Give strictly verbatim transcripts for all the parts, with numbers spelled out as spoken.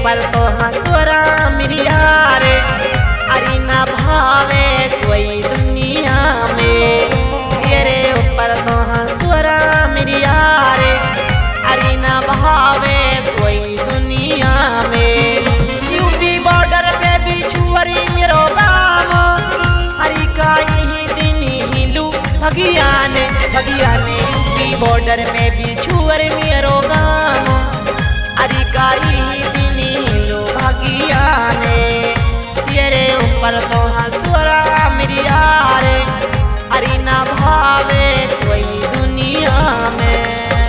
ऊपर तो हंसुरा मिरिया रे, अरे ना भावे कोई दुनिया में। तेरे ऊपर तो हंसुरा मिरिया रे, अरे ना भावे कोई दुनिया में। यूपी बॉर्डर पे बिछुअरी मेरो गाम, अरे का यही दिन हिलू भगिया ने भगिया ने। यूपी बॉर्डर में बिछुअर मेरो गाम, अरे का यही दिन हिलू भगिया ने। तेरे ऊपर तो हंसुरा मिरिया रे, अरे ना भावे कोई दुनिया में।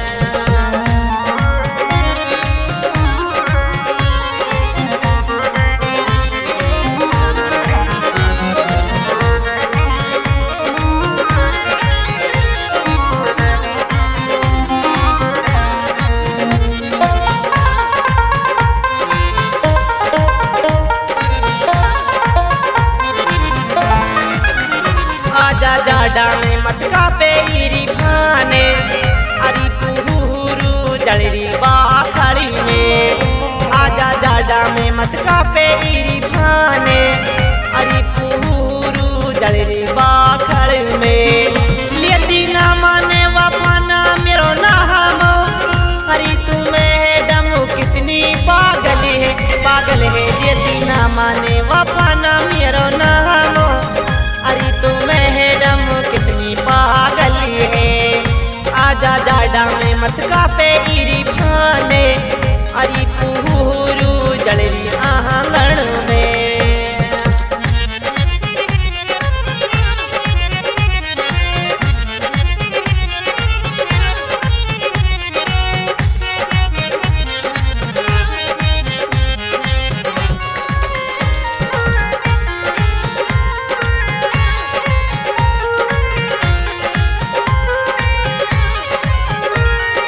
आजा जाडा में मत का पेरी भाने, अरे पुहुरु जलरी बाखड़ी में। आजा जाडा में मत का पेरी भाने, अरे पुहुरु जलरी बाखड़ी में। लेती ना माने वफाना मेरो नाम, अरे तुम्हें डमू कितनी पागल है पागल है। लेती ना माने वफाना मेरो नाम, अरे तुम मैडम कितनी पागल है। आजा जाडा में मत का